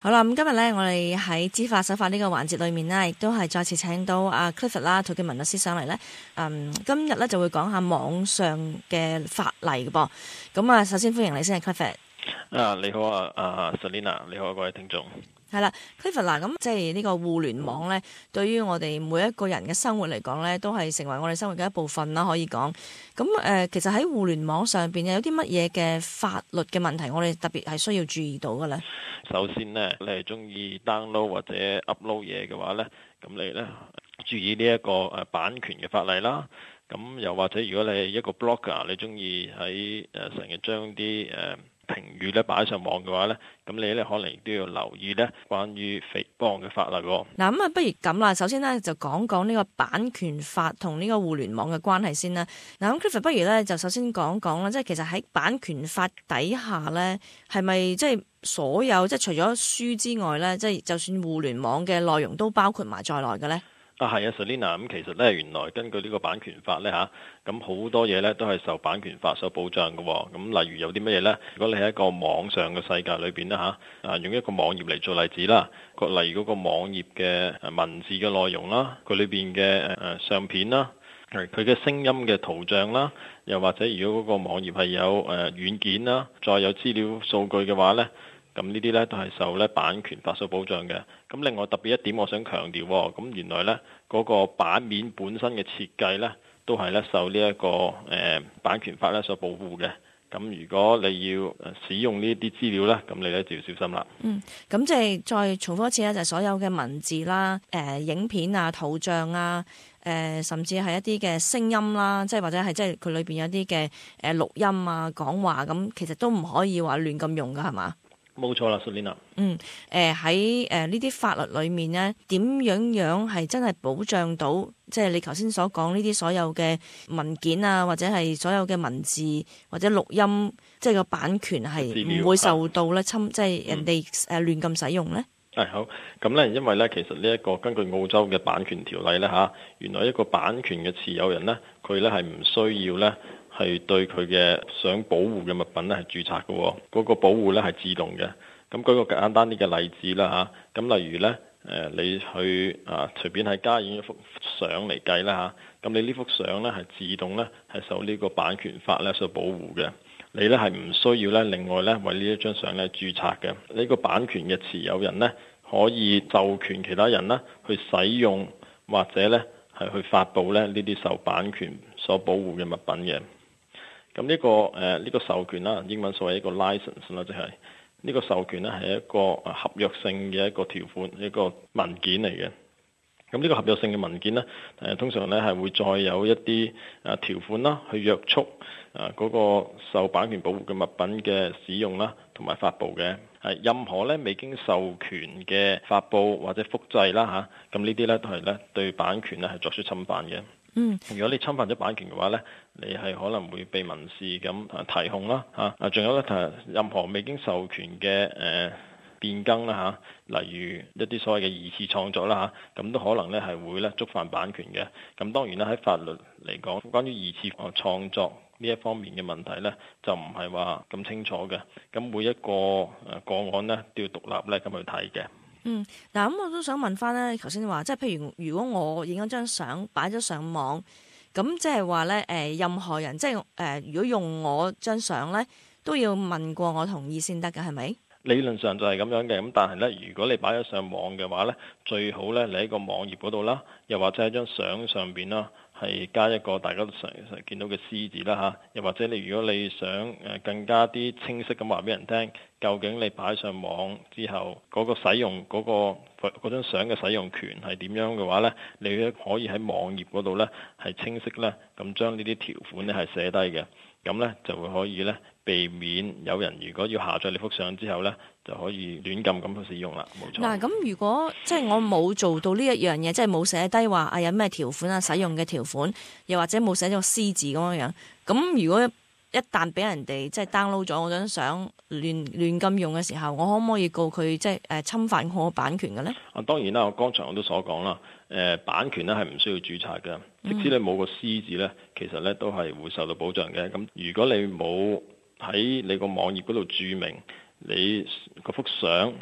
好啦，咁今日咧，我哋喺知法守法呢個環節裏面呢，亦都係再次請到阿 Clifford 啦，陶劍文律師上嚟咧。今日咧就會講下網上嘅法例嘅噃。咁啊，首先歡迎你先係 Clifford。 你好啊，Selina， 你好，各位聽眾。 係啦 Clifford 嗱，咁即係呢個互聯網咧，對於我哋每一個人嘅生活嚟講咧，都係成為我哋生活嘅一部分啦，可以講。咁其實喺互聯網上邊有啲乜嘢嘅法律嘅問題，我哋特別係需要注意到嘅咧？ 首先呢，你係中意 download 或者 upload 嘢嘅話咧，咁你咧注意呢一個版權嘅法例啦。咁又或者如果你係一個 blogger， 你中意喺成日將啲評語咧擺上網嘅話咧，咁你咧可能亦都要留意咧關於誹謗嘅法例喎。 嗱，咁啊，不如咁啦，首先咧就講講呢個版權法同呢個互聯網嘅關係先啦。嗱，咁 Clifford 不如咧就首先講講啦，即係其實喺版權法底下咧，係咪即係所有即係除咗書之外咧，即係就算互聯網嘅內容都包括埋在內嘅咧？ 係啊 Selina， 咁其實咧原來根據呢個版權法咧咁好多嘢咧都係受版權法所保障嘅。咁例如有啲乜嘢咧？如果你喺一個網上嘅世界裏邊咧用一個網頁嚟做例子啦，例如嗰個網頁嘅文字嘅內容啦，佢裏邊嘅相片啦，佢嘅聲音嘅圖像啦，又或者如果嗰個網頁係有軟件啦，再有資料數據嘅話咧，咁呢啲咧都係受咧版權法所保障嘅。咁另外特別一點我想強調，咁原來咧嗰個版面本身嘅設計咧，都係咧受呢一個版權法咧所保護嘅。咁如果你要使用呢啲資料咧，咁你咧就要小心啦。 咁即係再重複一次咧，就係所有嘅文字啦、影片啊、圖像啊、甚至係一啲嘅聲音啦，即係或者係即係佢裏邊有啲嘅錄音啊、講話咁，其實都唔可以話亂咁用噶，係嘛？ 冇錯啦 Selina。 喺呢啲法律裏面呢，點樣係真係保障到，即係你頭先所講呢啲所有嘅文件啊，或者係所有嘅文字或者錄音，即係個版權係唔會受到咧侵，即係人哋亂咁使用呢？ 好，咁呢，因為呢，其實呢一個根據澳洲嘅版權條例呢，原來一個版權嘅持有人呢，佢呢係唔需要呢係對佢嘅想保護嘅物品呢係註冊嘅，嗰個保護呢係自動嘅。咁舉個簡單啲嘅例子啦咁例如呢，你去隨便喺家影一幅相嚟計啦咁你呢幅相呢係自動呢係受呢個版權法呢所保護嘅。你呢係唔需要呢另外呢為呢一張相呢註冊嘅。呢個版權嘅持有人呢，可以授權其他人呢去使用或者呢係去發布呢啲受版權所保護嘅物品嘅。咁呢個授權啦，英文所謂一個 license 啦，即係呢個授權呢係一個合約性嘅一個條款，一個文件嚟嘅。咁呢個合約性嘅文件呢，通常呢係會再有一啲條款啦，去約束嗰個受版權保護嘅物品嘅使用啦，同埋發布嘅。任何呢未經授權嘅發布或者複製啦咁呢啲呢都係呢對版權呢係作出侵犯嘅。如果你侵犯咗版權嘅話呢，你係可能會被民事咁提控啦仲有呢，任何未經授權嘅變更啦例如一啲所謂嘅二次創作啦咁都可能呢係會呢觸犯版權嘅。咁當然啦，喺法律嚟講，關於二次創作呢一方面嘅問題呢，就唔係話咁清楚嘅。咁每一個個案呢，都要獨立呢咁去睇嘅。 嗱，咁我都想問翻咧，頭先話即係譬如果我影咗張相擺咗上網，咁即係話咧任何人即係如果用我張相咧，都要問過我同意先得㗎，係咪？ 理論上就係咁樣嘅，咁但係咧，如果你擺咗上網嘅話咧，最好咧你喺個網頁嗰度啦，又或者喺張相上邊啦，係加一個大家都常見到嘅 C 字啦又或者如果你想更加啲清晰咁話俾人聽，究竟你擺上網之後嗰個使用嗰張相嘅使用權係點樣嘅話咧，你可以喺網頁嗰度咧係清晰咧咁將呢啲條款咧係寫低嘅，咁咧就會可以咧避免有人如果要下載你幅相之後咧，就可以亂咁去使用啦。冇錯。 嗱，咁如果即係我冇做到呢一樣嘢，即係冇寫低話有咩條款啊，使用嘅條款，又或者冇寫咗個 C 字咁樣，咁如果一旦俾人哋即係 download 咗我張相亂咁用嘅時候，我可唔可以告佢即係侵犯我版權嘅咧？ 當然啦，我剛才我都所講啦，版權咧係唔需要註冊嘅，即使你冇個 C 字咧，其實咧都係會受到保障嘅。咁如果你冇喺你個網頁嗰度註明你嗰幅相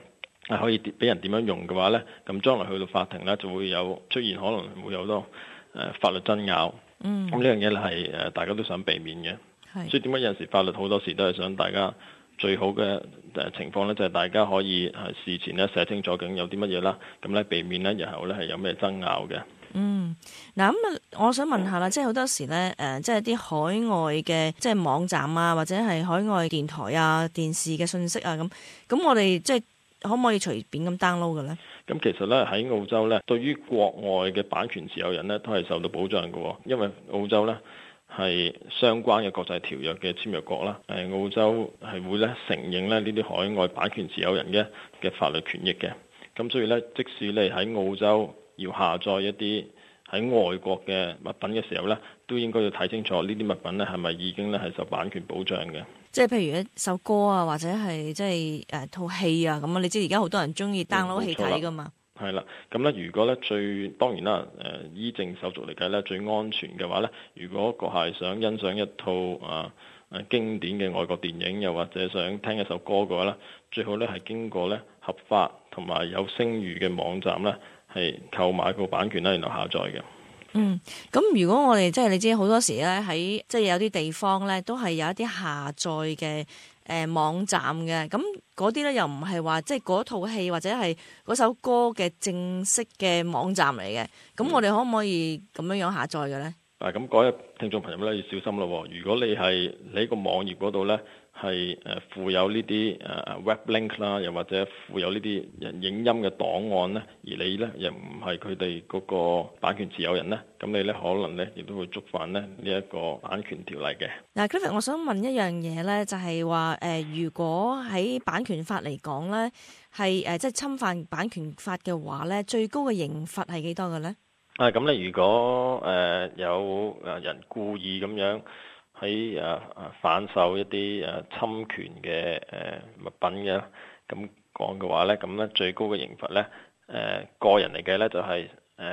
可以俾人點樣用嘅話呢，咁將來去到法庭呢，就會有出現可能會有好多法律爭拗。咁呢樣嘢咧係大家都想避免嘅。所以點解有陣時法律好多時都係想大家最好嘅情況呢，就係大家可以事前呢寫清楚究竟有啲乜嘢啦，咁咧避免呢日後呢係有咩爭拗嘅。 嗱咁我想問下啦，即係好多時咧，即係啲海外嘅即係網站啊，或者係海外電台啊、電視嘅信息啊，咁我哋即係可唔可以隨便咁 download 嘅咧？ 咁其實咧喺澳洲咧，對於國外嘅版權持有人咧，都係受到保障嘅，因為澳洲咧係相關嘅國際條約嘅簽約國啦。澳洲係會咧承認咧呢啲海外版權持有人嘅法律權益嘅。咁所以咧，即使你喺澳洲要下載一啲喺外國嘅物品嘅時候呢，都應該要睇清楚呢啲物品呢係咪已經咧係受版權保障嘅。 即係譬如一首歌啊，或者係即係套戲啊咁啊，你知而家好多人中意 download 戲睇噶嘛。 係啦，咁呢，如果呢當然啦，依正手續嚟計呢，最安全嘅話呢，如果閣下係想欣賞一套經典嘅外國電影，又或者想聽一首歌嘅話呢，最好呢係經過呢合法同埋有聲譽嘅網站呢，係購買個版權啦，然後下載嘅。 咁如果我哋即係你知好多時咧喺即係有啲地方咧都係有一啲下載嘅網站嘅，咁嗰啲咧又唔係話即係嗰套戲或者係嗰首歌嘅正式嘅網站嚟嘅，咁我哋可唔可以咁樣下載嘅咧？ 咁各位聽眾朋友咧要小心咯。如果你喺個網頁嗰度咧係附有呢啲web link 啦，又或者附有呢啲影音嘅檔案咧，而你咧又唔係佢哋嗰個版權持有人咧，咁你咧可能咧亦都會觸犯咧呢一個版權條例嘅。 嗱，Clifford，我想問一樣嘢咧，就係話如果喺版權法嚟講咧，係即係侵犯版權法嘅話咧，最高嘅刑罰係幾多嘅咧？ 咁咧，如果有人故意咁樣喺販售一啲侵權嘅物品嘅咁講嘅話咧，咁咧最高嘅刑罰咧個人嚟計咧就係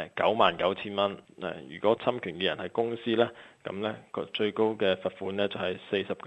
99,000蚊。如果侵權嘅人係公司咧，咁咧個最高嘅罰款咧就係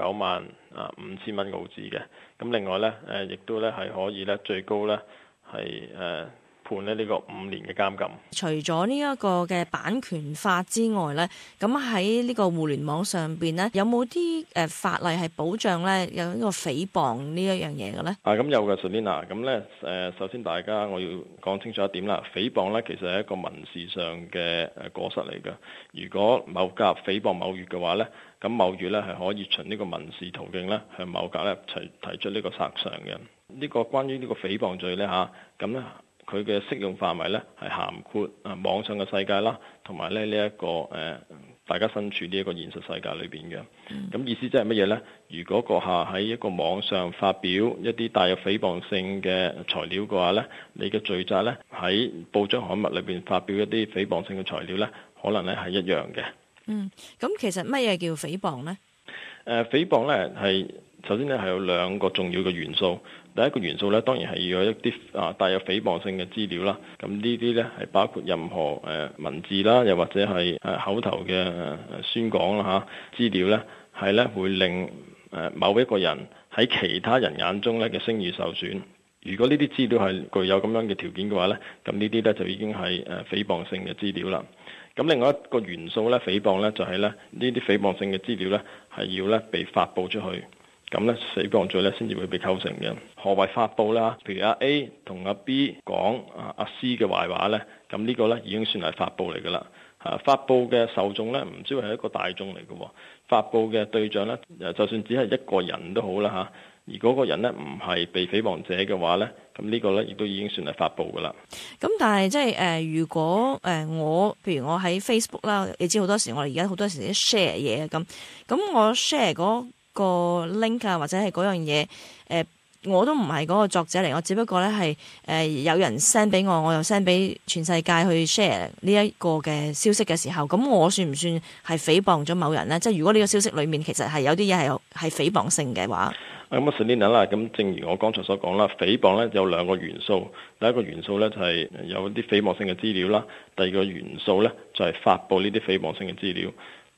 495000蚊澳紙嘅。咁另外咧亦都咧係可以咧最高咧係判呢個5年嘅監禁。 除咗呢一個嘅版權法之外咧，咁喺呢個互聯網上邊咧，有冇啲法例係保障咧有呢個誹謗呢一樣嘢嘅咧？ 咁有嘅 Selina。咁咧首先大家我要講清楚一點啦，誹謗咧其實係一個民事上嘅過失嚟嘅。如果某甲誹謗某乙嘅話咧，咁某乙咧係可以循呢個民事途徑咧向某甲咧提出呢個索償嘅。呢個關於呢個誹謗罪咧咁咧。佢嘅適用範圍咧係涵括網上嘅世界啦，同埋咧呢一個大家身處呢一個現實世界裏邊嘅。咁意思即係乜嘢呢？如果閣下喺一個網上發表一啲帶有誹謗性嘅材料嘅話呢，你嘅罪責呢喺報章刊物裏邊發表一啲誹謗性嘅材料呢，可能咧係一樣嘅。 咁其實乜嘢叫誹謗呢？ 誹謗呢係首先咧係有兩個重要嘅元素。第一個元素咧，當然係要有一啲帶有誹謗性嘅資料啦。咁呢啲咧係包括任何文字啦，又或者係口頭嘅宣講啦資料咧，係咧會令某一個人喺其他人眼中咧嘅聲譽受損。如果呢啲資料係具有咁樣嘅條件嘅話咧，咁呢啲咧就已經係誹謗性嘅資料啦。咁另外一個元素咧，誹謗咧就係咧呢啲誹謗性嘅資料咧係要咧被發佈出去。咁咧，誹謗罪咧先至會被構成嘅。何謂發佈啦？譬如阿 A 同阿 B 講阿 C 嘅壞話咧，咁呢個咧已經算係發佈嚟㗎啦。發佈嘅受眾咧，唔知係一個大眾嚟嘅。發佈嘅對象咧，就算只係一個人都好啦而嗰個人咧唔係被誹謗者嘅話咧，咁呢個咧亦都已經算係發佈㗎啦。 咁但係即係如果我譬如我喺 Facebook 啦，你知好多時我哋而家好多時啲 share 嘢咁我 share 個 link 啊，或者係嗰樣嘢，我都唔係嗰個作者嚟，我只不過咧係有人 send 俾我，我又 send 俾全世界去 share 呢一個嘅消息嘅時候，咁我算唔算係誹謗咗某人呢？即係如果呢個消息裡面其實係有啲嘢係誹謗性嘅話， 咁Selina啦，咁正如我剛才所講啦，誹謗咧有兩個元素，第一個元素咧就係有啲誹謗性嘅資料啦，第二個元素咧就係發布呢啲誹謗性嘅資料。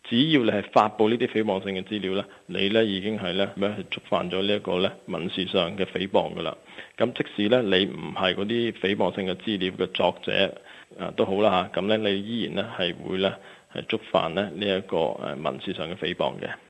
只要你係發布呢啲誹謗性嘅資料呢，你呢已經係呢係觸犯咗呢一個呢民事上嘅誹謗噶啦。咁即使呢你唔係嗰啲誹謗性嘅資料嘅作者都好啦嚇，咁呢你依然呢係會呢係觸犯呢一個民事上嘅誹謗嘅。